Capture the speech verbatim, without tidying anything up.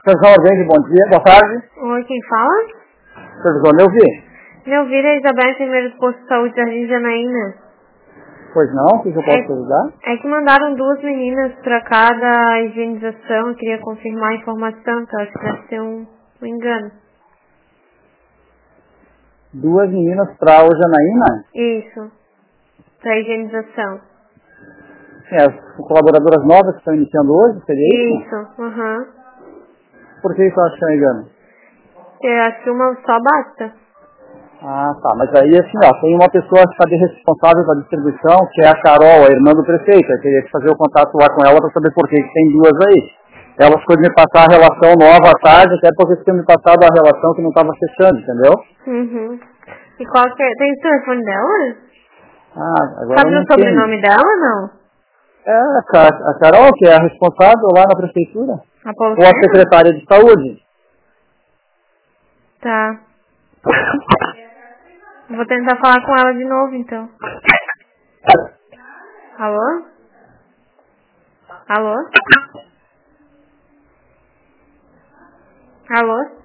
São Ardente, bom dia, boa tarde. Oi, quem fala? Professor Neuvir. Neuvir é Isabel, enfermeira do posto de saúde Jardim Janaína. Pois não, o que eu posso É, te ajudar? é que mandaram duas meninas pra cá da higienização, eu queria confirmar a informação, então acho que deve ser um, um engano. Duas meninas para o Janaína? Isso, pra higienização. Sim, as colaboradoras novas que estão iniciando hoje, seria isso? Isso, aham. Uhum. Por que isso eu acho que é um engano? Eu acho que uma só basta. Ah, tá, mas aí assim, ó, tem uma pessoa que está de responsável pela distribuição, que é a Carol, a irmã do prefeito. Eu queria fazer o contato lá com ela para saber por que que tem duas aí. Ela ficou de me passar a relação nova à tarde, até porque tinha me passado a relação que não estava fechando, entendeu? Uhum. E qual que é? Tem o telefone dela? Ah, agora Sabe eu o não sobrenome tenho. dela, não? É a, Ca- a Carol, que é a responsável lá na prefeitura. A Paulo Ou a Sena? secretária de saúde. Tá. Vou tentar falar com ela de novo, então. Alô? Alô? Alô?